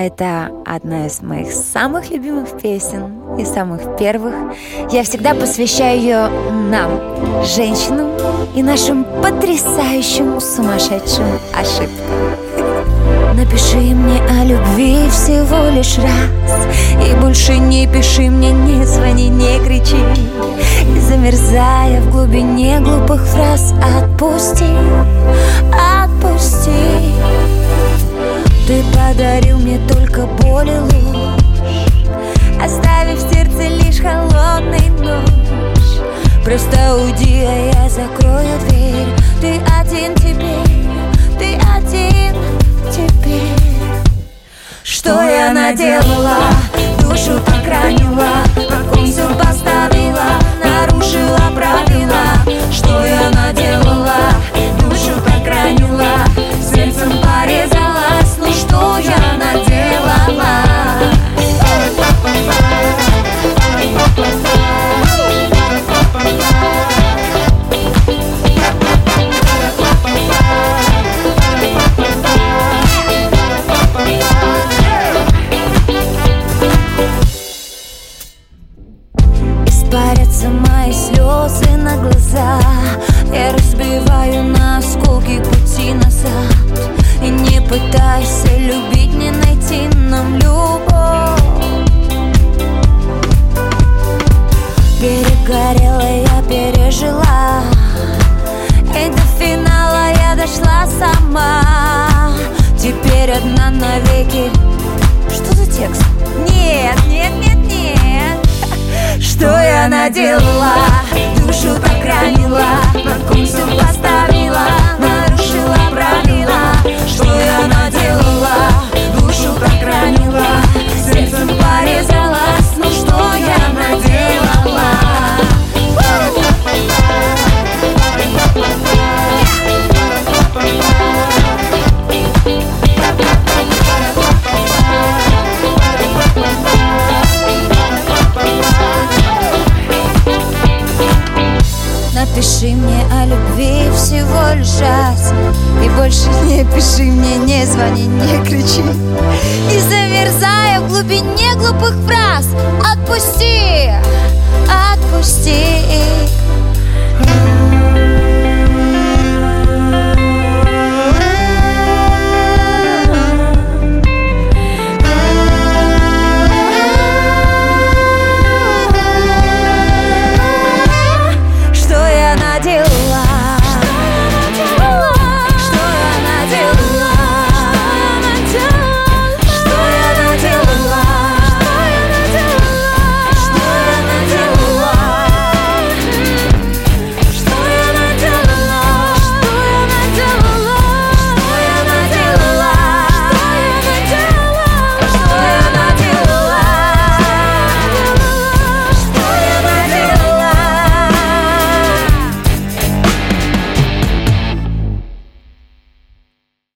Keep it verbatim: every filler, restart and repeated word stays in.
это одна из моих самых любимых песен и самых первых. Я всегда посвящаю ее нам, женщинам, и нашим потрясающим сумасшедшим ошибкам. Напиши мне о любви всего лишь раз, и больше не пиши мне, не звони, не кричи. И замерзая в глубине глупых фраз, отпусти, отпусти. Ты подарил мне только боль и ложь, оставив в сердце лишь холодный нож. Просто уйди, а я закрою дверь. Ты один теперь, ты один теперь. Что я наделала? Душу так ранила, на кон всё поставила, нарушила правила. Что я наделала? Душу так ранила, сердцем порезалась. Ну что я наделала? Испарятся мои слезы на глаза, я разбиваю на осколки пути назад. И не пытайся любить, не найти нам любовь. Перегорела, я пережила, и до финала я дошла сама. Теперь одна навеки. Что за текст? Нет, нет, нет, нет. Что я наделала? Душу так ранила, на кон всё поставила, нарушила правила. Что я наделала? Душу так ранила, сердцем порезалась. Ну что я наделала? Напиши мне о любви всего лишь раз, и больше не пиши мне, не звони, не кричи. И замерзая в глубине глупых фраз, отпусти, отпусти.